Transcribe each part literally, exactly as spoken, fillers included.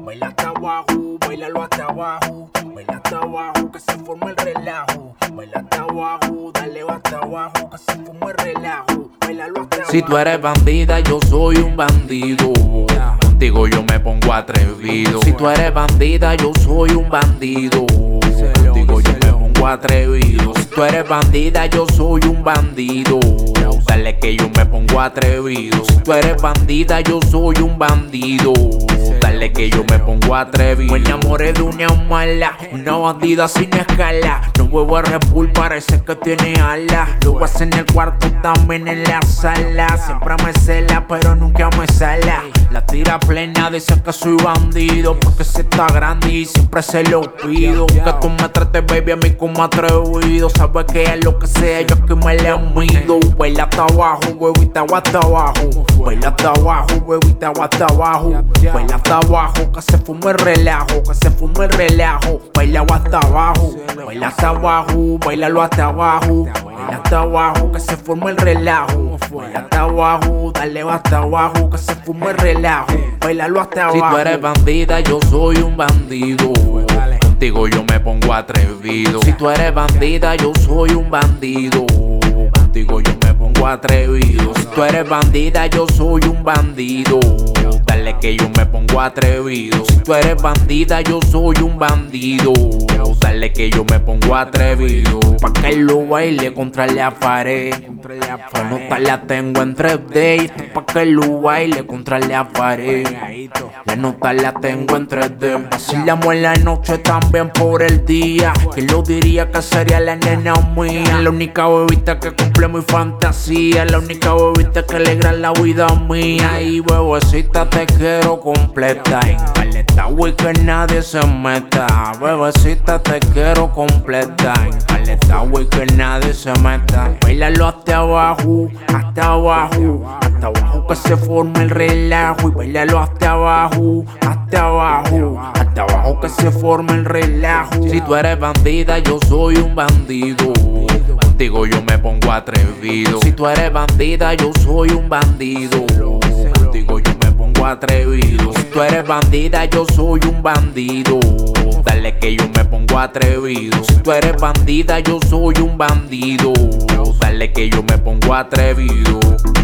baila hasta abajo, bailalo hasta abajo, baila hasta abajo, que se forme el relajo, baila hasta abajo, dale hasta abajo, que se forme el relajo, bailalo hasta abajo. Si tú eres bandida, yo soy un bandido. Contigo yo me pongo atrevido. Si tú eres bandida, yo soy un bandido. Contigo yo me pongo atrevido. Si tú eres bandida, yo soy un bandido. Dale que yo me pongo atrevido. Si tú eres bandida, yo soy un bandido. Dale que yo me pongo atrevido. Me enamoré de una mala, una bandida sin escala. No vuelvo a Red Bull, parece que tiene alas. Lo hace en el cuarto, también en la sala. Siempre me cela, pero nunca me sala. La tira plena, dice que soy bandido, porque se está grande y siempre se lo pido. Que tú me trates, baby, a mí como atrevido. Sabes que es lo que sea, yo que me le mido. Baila hasta abajo, huevita, hasta abajo. Baila hasta abajo, huevita, hasta abajo. Baila hasta abajo, que se fume el relajo, que se fume el relajo. Baila hasta abajo, baila hasta abajo, bailalo hasta abajo. Baila hasta abajo, que se forme el relajo. Baila hasta abajo, dale hasta abajo, que se fume el relajo. Bailalo hasta abajo. Si tú eres bandida, yo soy un bandido. Contigo yo me pongo atrevido. Si tú eres bandida, yo soy un bandido. Contigo yo me pongo atrevido. Si tú eres bandida, yo soy un bandido. Dale que yo me pongo atrevido. Si tú eres bandida, yo soy un bandido. Dale que yo me pongo atrevido. Pa' que lo baile contra la pared. La nota la tengo en tres D. Pa' que lo baile contra la pared. La nota la tengo en tres D. Vacilamos en la noche también por el día. ¿Quién lo diría que sería la nena mía? La única bebita que cumple mi fantasía. La única bebita que alegra la vida mía. Y bebecita te quiero completa. En caleta, güey, que nadie se meta. Bebecita te quiero completa. En caleta, güey, que nadie se meta. Bailalo hasta abajo, hasta abajo, hasta abajo, que se forme el relajo. Y bailalo hasta abajo, hasta abajo, hasta abajo, que se forme el relajo. Si tú eres bandida, yo soy un bandido. Contigo yo me pongo atrevido. Si tú eres bandida, yo soy un bandido. Contigo yo me pongo atrevido. Si tú eres bandida, yo soy un bandido. Dale que yo me pongo atrevido. Si tú eres bandida, yo soy un bandido. Dale que yo me pongo atrevido.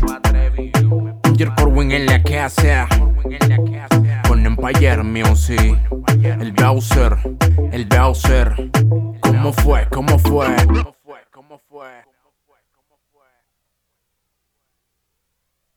Roger Corwin en la casa, con Empire Music. El Bowser, el Bowser. ¿Cómo fue? ¿Cómo fue? ¿Cómo fue?